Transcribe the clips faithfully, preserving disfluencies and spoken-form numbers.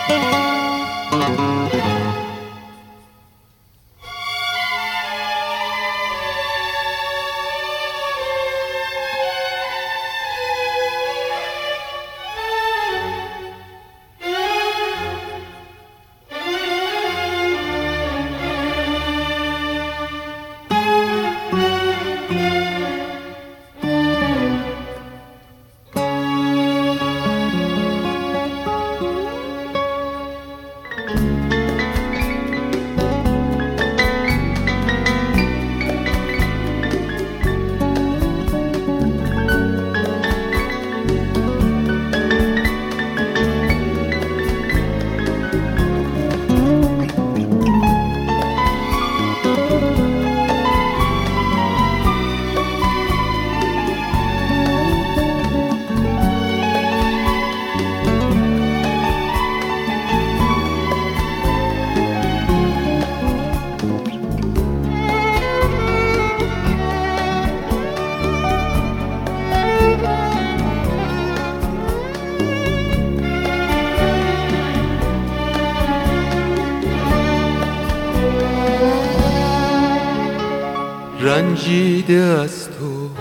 رنجیده از تو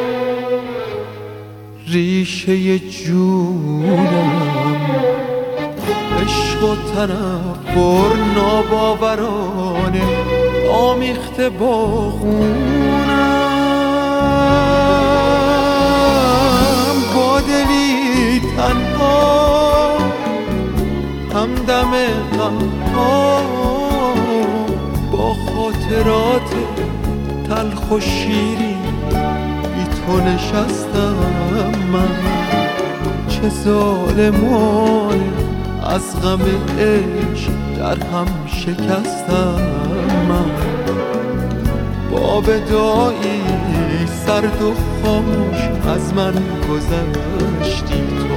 ریشه جونم، عشق و تنفر ناباورانه آمیخته با خونم. با دلی تنها همدم غمها، با خاطرات تلخ و شیرین بی تو نشستم من. چه ظالمانه از غم عشق در هم شکستم من. با وداعی سرد و خاموش از من گذشتی تو.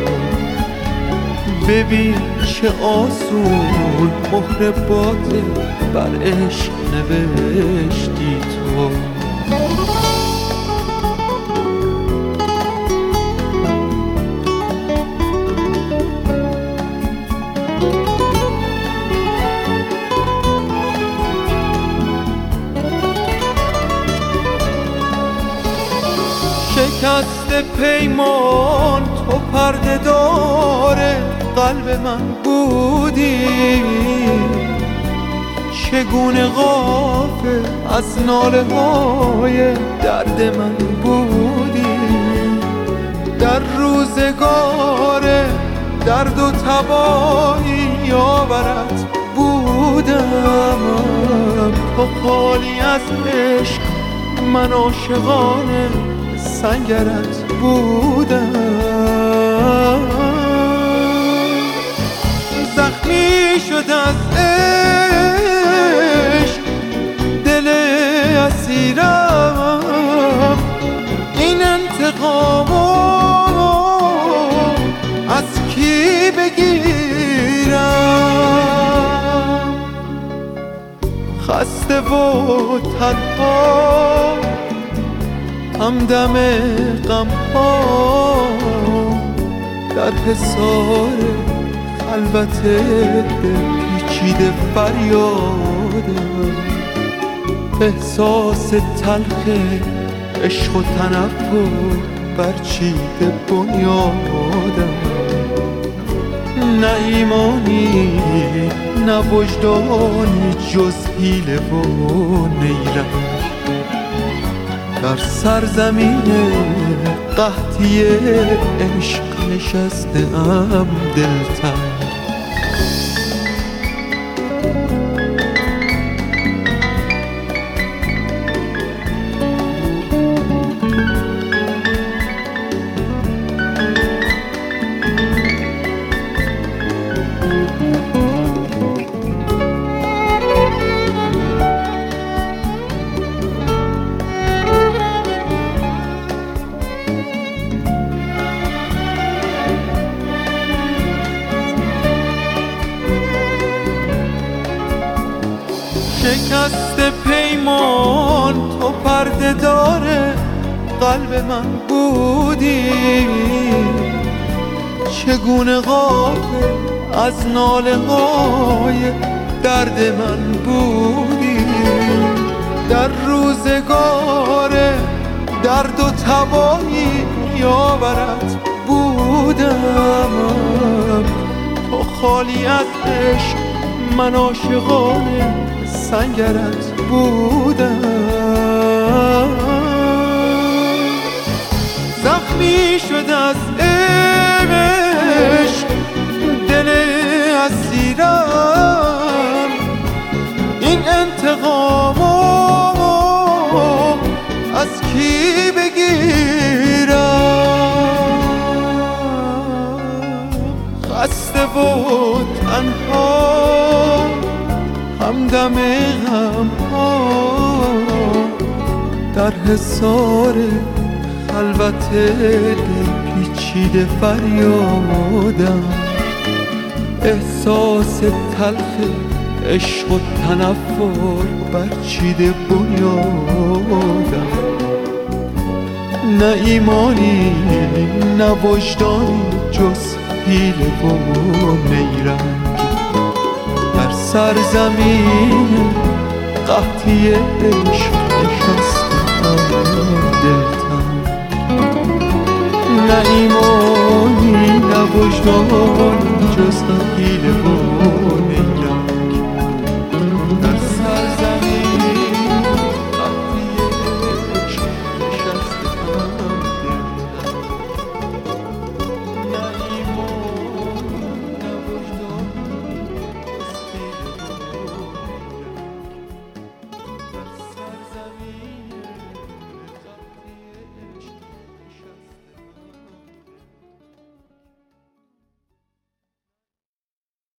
ببین چه آسون مهر باطل بر عشق نوشتی تو. شکست پیمان تو پرده داره قلب من بودی. چگونه غافل از ناله های درد من بودی. در روزگار درد و تباهی یاورت بودم. تو خالی از عشق من عاشقانه سنگرت بودم. زخمی شد از عشق دل اسیرم. این انتقامو از کی بگیرم؟ خسته و تنها همدم غمها در حصار خلوت پیچیده فریادم. احساس تلخ عشق و تنفر برچیده بنیادم. نه ایمانی نه وجدانی جز حیله و نیرنگ. در سرزمین قحطی عشق نشسته‌ام دلتنگ. شکست پیمان تو پرده داره قلب من بودی. چگونه غافل از ناله های درد من بودی. در روزگار درد و تبایی یاورت بودم. تو خالی از عشق، من عاشقان سنگرت بودم. زخمی شد از عشق دل اسیرم، این انتقامو از کی بگیرم؟ خسته و تنها همدم غم‌ها در حصار خلوت دل پیچیده فریادم. احساس تلخ عشق و تنفر برچیده بنیادم. نه ایمانی نه وجدانی جز حیله و نیرنگ، بر سرزمین قحطی عشق نشستم دلتنگ. نه ایمانی نه وجدانی جز حیله و